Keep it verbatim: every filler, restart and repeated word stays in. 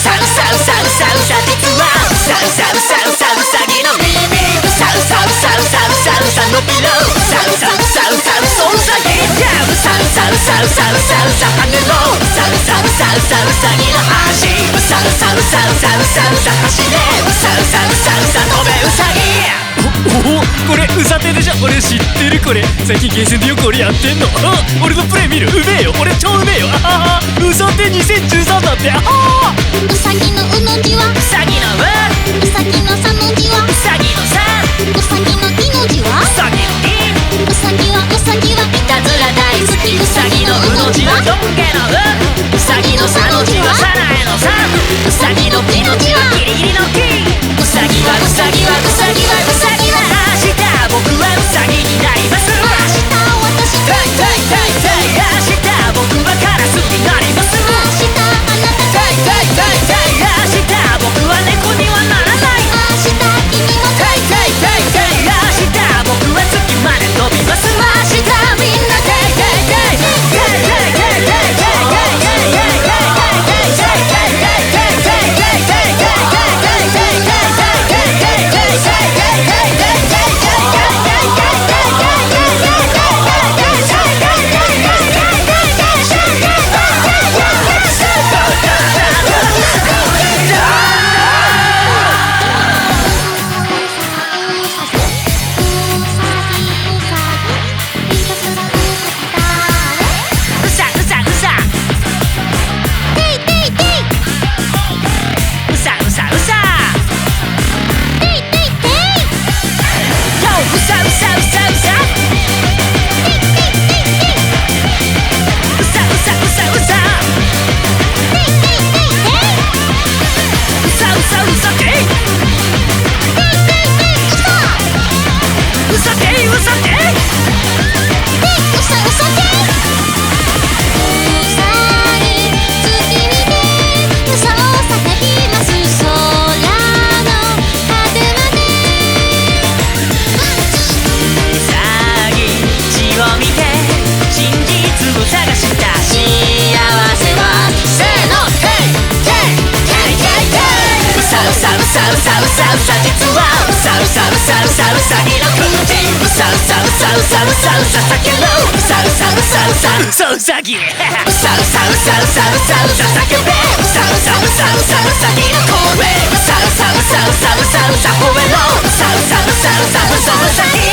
さうさうさうさうさ実はうさうさうさうさうさぎの耳うさうさうさうさうさうさのピロうさうさうさうさうそうさぎうさうさうさうさうさうさ羽のうさうさうさうさうさぎの足うさうさうさうさうさうさ走れうさうさうさうさ飛べうさぎ。 おお、これうさてでしょ。俺知ってるこれ。最近ゲーセンでよく俺やってんの。あ、俺のプレイ見る。うめえよ、俺超うめえよ。あはは、うさてにせんじゅうさんだって。あはうさぎのうの字はうさぎのううさぎのさの字はうさぎのさうさぎのいの字はうさぎのいうさぎはうさぎはいたずら大好きうさぎのうの字はどんげのううさぎのさの字はさなえのさうさぎのきの字はギリギリのきうさぎはうさぎはうさぎはうさぎは明日僕はうさぎになります明日私たいたいたいたい明日僕はカラスになります明日あなたたいたいたいたい明日僕は猫にはならない明日君もたいたいたいたい明日僕は月まで飛びます明日みんなたいたいたいたいたいたいたいたいうさうさうさ実はうさうさうさうさうさぎのくじうさうさうさうさうさうさ叫ぶうさうさうさうさうさうさぎうさうさうさうさうさうさ叫べうさうさうさうさうさぎの声うさうさうさうさうさうさ吠えろうさうさうさうさうさうさぎ